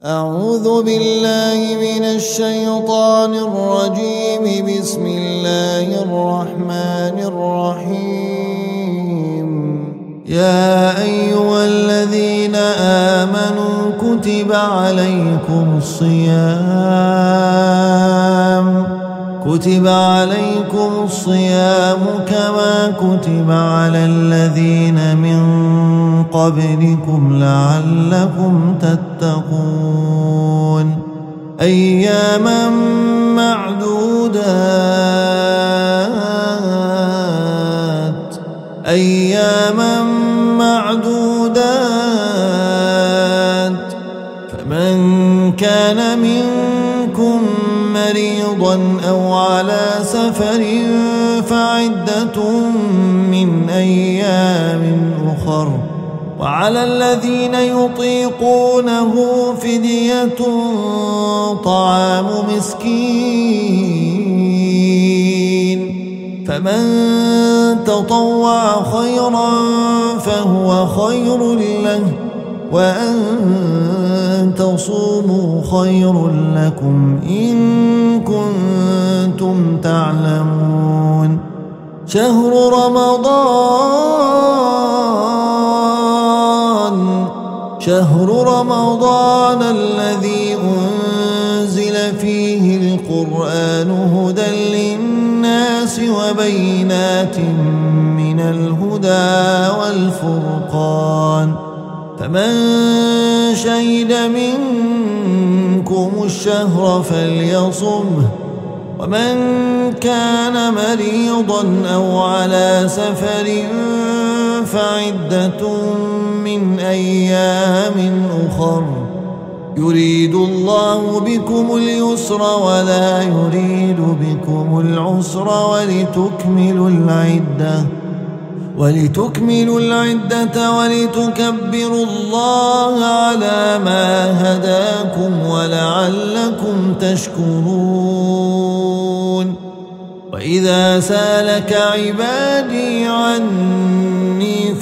أعوذ بالله من الشيطان الرجيم. بسم الله الرحمن الرحيم. يا أيها الذين آمنوا كتب عليكم الصيام كما كتب على الذين من قبلكم لعلكم تتقون. أياما معدودات فمن كان منكم مريضا أو على سفر فعدة من أيام أخر، وعلى الذين يطيقونه فدية طعام مسكين، فمن تطوع خيرا فهو خير له، وأن تصوموا خير لكم إن كنتم تعلمون. شهر رمضان الذي أنزل فيه القرآن هدى للناس وبينات من الهدى والفرقان، فمن شهد منكم الشهر فليصمه، ومن كان مريضا أو على سفر فعدة من أيام أخر، يريد الله بكم اليسر ولا يريد بكم العسر ولتكملوا العدة ولتكبروا الله على ما هداكم ولعلكم تشكرون. وإذا سالك عبادي عني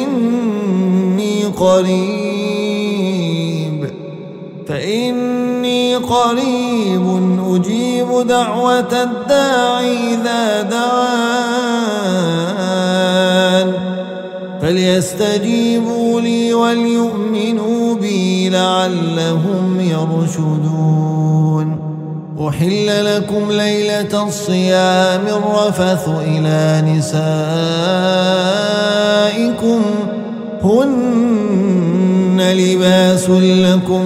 فإني قريب أجيب دعوة الداعي إذا دعان، فليستجيبوا لي وليؤمنوا بي لعلهم يرشدون. أحل لكم ليلة الصيام الرفث إلى نسائكم هن لباس لكم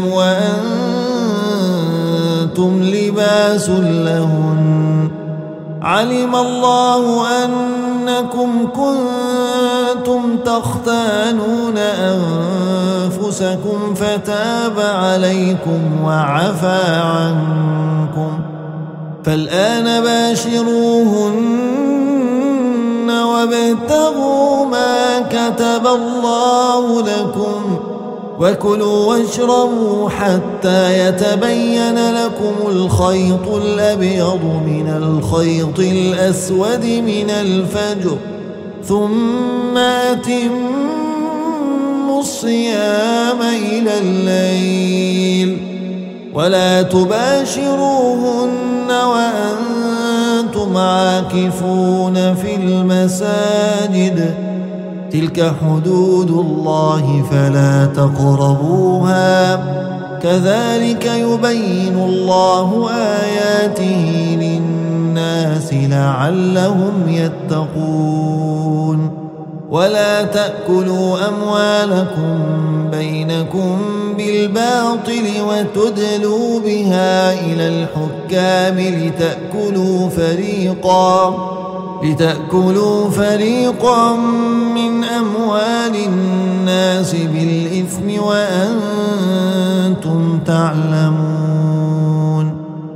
وأنتم لباس لهن، علم الله أنكم كنتم تختانون أنفسكم فتاب عليكم وعفى عنكم، فالآن باشروهن وابتغوا ما كتب الله لكم، وكلوا واشربوا حتى يتبين لكم الخيط الأبيض من الخيط الأسود من الفجر، ثم أتموا الصيام إلى الليل، ولا تباشروهن وأنتم عاكفون في المساجد، تلك حدود الله فلا تقربوها، كذلك يبين الله آياته للناس لعلهم يتقون. ولا تأكلوا أموالكم بينكم بالباطل وتدلوا بها إلى الحكام لتأكلوا فريقا من أموال الناس بالإثم وأنتم